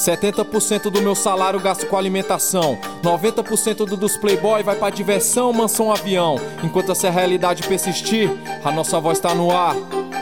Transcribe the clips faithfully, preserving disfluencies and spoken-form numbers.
setenta por cento do meu salário gasto com alimentação, noventa por cento do dos playboy vai pra diversão, mansão, avião. Enquanto essa realidade persistir, a nossa voz tá no ar.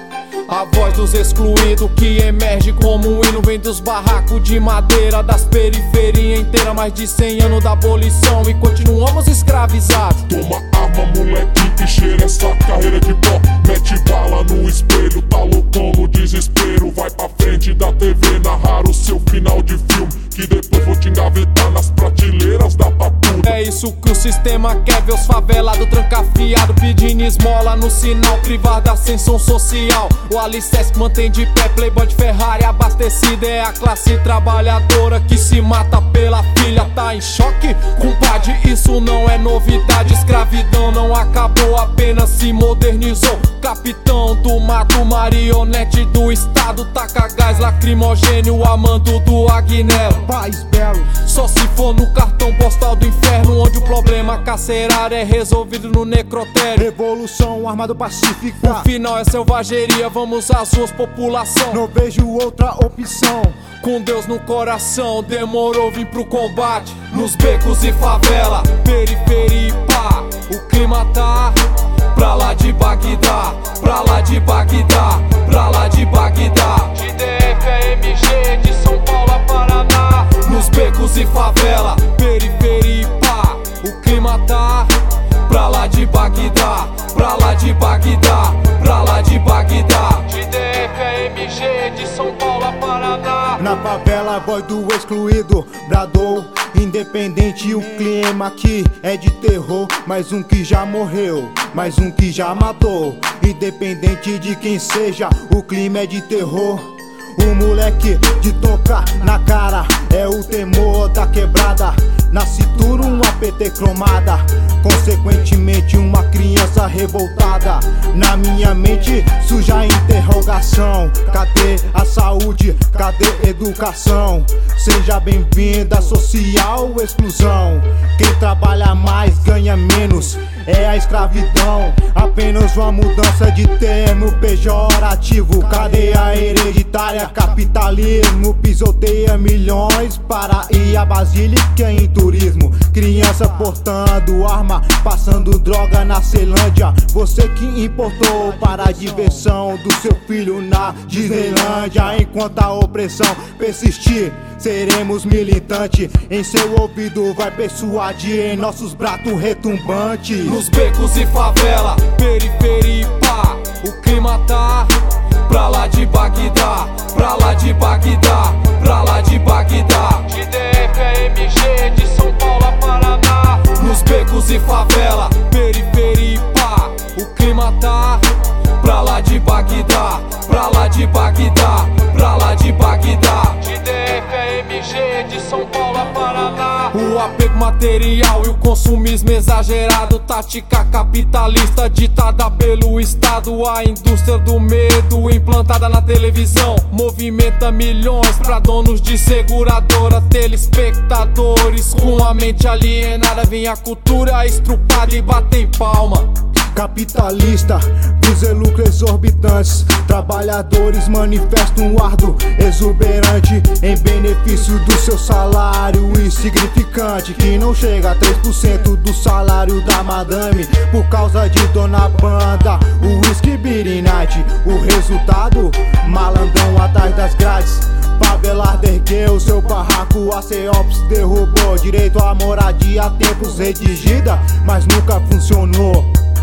A voz dos excluídos que emerge como um hino vem dos barracos de madeira das periferias inteiras. Mais de cem anos da abolição e continuamos escravizados. Toma arma, moleque, e cheira essa carreira de pó. Mete bala no espelho, tá loucão no desespero. Vai pra frente da T V narrar o seu final de filme, que depois vou te engavetar nas prateleiras da papuda. É isso que o sistema quer, ver os favelados trancafiado pedindo esmola no sinal, privar da ascensão social. O alicerce que mantém de pé playboy de Ferrari abastecida é a classe trabalhadora que se mata pela filha. Tá em choque, compadre, isso não é novidade. Escravidão não acabou, apenas se modernizou. Capitão do mato, marionete do estado, taca gás lacrimogênio a mando do Agnello. País belo, só se for no cartão postal do inferno, onde o problema carcerário é resolvido no necrotério. revolução armado pacífica. O final é selvageria, vamos às ruas, população. Não vejo outra opção. Com Deus no coração, demorou vim pro combate. Nos becos e favela, periferia e pá, o clima tá pra lá de Bagdá, pra lá de Bagdá, pra lá de Bagdá. De D F a M G, de São Paulo a Paraná. Nos becos e favela, periferia e pá, o clima tá pra lá de Bagdá, pra lá de Bagdá, pra lá de Bagdá. De D F a M G, de São Paulo a Paraná. Na favela a voz do excluído bradou, independente o clima aqui é de terror. Mais um que já morreu, mais um que já matou. Independente de quem seja, o clima é de terror. O moleque de tocar na cara é o temor da quebrada. Na cintura uma P T cromada, consequentemente uma criança revoltada. Na minha mente surge a interrogação: cadê a saúde? Cadê educação? Seja bem-vinda, social exclusão. Quem trabalha mais ganha menos, é a escravidão. Apenas uma mudança de termo pejorativo. Cadeia hereditária, capitalismo pisoteia milhões para ir a Basílica em turismo. Criança portando arma, passando droga na Ceilândia. Você que importou para a diversão do seu filho na Disneylândia. Enquanto a opressão persistir, seremos militantes. Em seu ouvido vai persuadir, em nossos braços retumbantes. Nos becos e favela, periferia e pá, o clima tá pra lá de Bagdá, pra lá de Bagdá, pra lá de Bagdá. De D F a M G, de São Paulo a Paraná. Nos becos e favela, periferia e pá, o clima tá pra lá de Bagdá, pra lá de Bagdá, pra lá de Bagdá. De D F a M G, de São Paulo a Paraná. O apego material e o consumismo exagerado, tática capitalista ditada pelo Estado. A indústria do medo implantada na televisão movimenta milhões pra donos de seguradora. Telespectadores com a mente alienada, vem a cultura estrupada e batem palma. Capitalista visa lucros exorbitantes, trabalhadores manifestam um árduo exuberante em benefício do seu salário insignificante, que não chega a três por cento do salário da madame. Por causa de Dona Banda, o whisky Beer Night. O resultado, malandrão atrás das grades. Favelar ergueu seu barraco, a CEOPS derrubou. Direito à moradia há tempos redigida, mas nunca funcionou.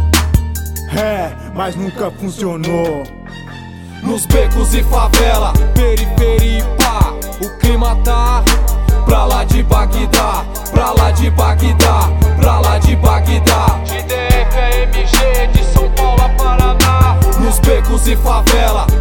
É, mas nunca funcionou. Nos becos e favela, periferia e pá, o clima tá pra lá de Bagdá, pra lá de Bagdá, pra lá de Bagdá. De D F a M G, de São Paulo a Paraná. Nos becos e favela,